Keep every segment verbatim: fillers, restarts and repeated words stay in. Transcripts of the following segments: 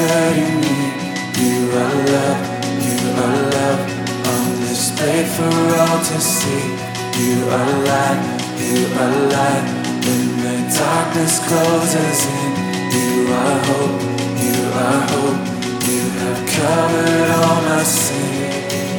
hurting me. You are love, you are love, on display for all to see. You are light, you are light, when the darkness closes in. You are hope, you are hope, you have covered all my sin.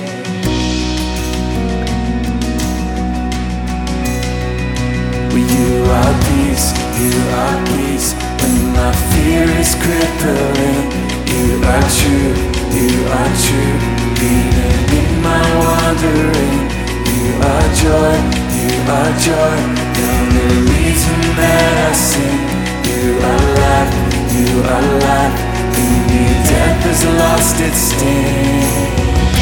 You are peace, you are peace, when my fear is crippling. You are true, you are true, even in my wandering. You are joy, you are joy, you're the reason that I sing. You are life, you are life, in me death has lost its sting.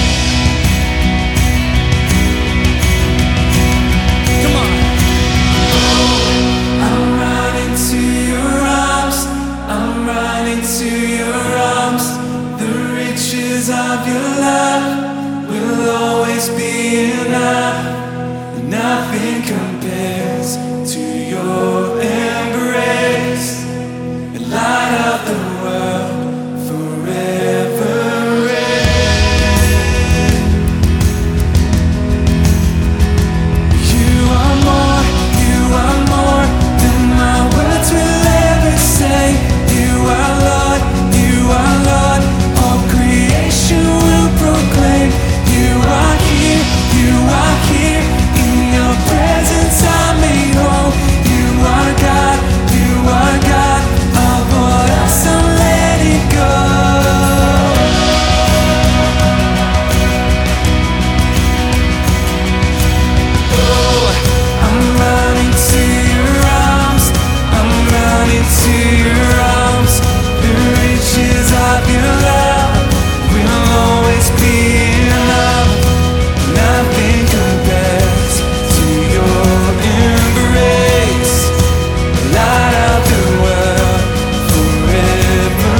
Of your love will always be enough. Nothing compares to your embrace. The light of the world forever reign. You are more, you are more than my words will ever say. You are Lord, you are Lord, all creation will proclaim. You are here, you are here, in your presence I'm made whole. You are God, you are God, of all else I'm letting go. Oh, I'm running to your arms, I'm running to your arms. The riches of your love will always be enough. Nothing compares to your embrace. Light of the world forever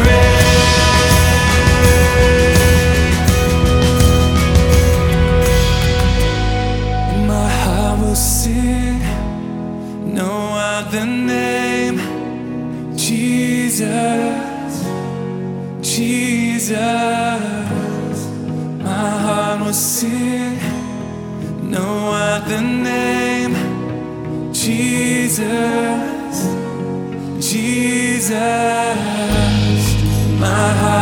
reign. My heart will sing no other name. Jesus, Jesus, my heart will sing no other name. Jesus, Jesus, my heart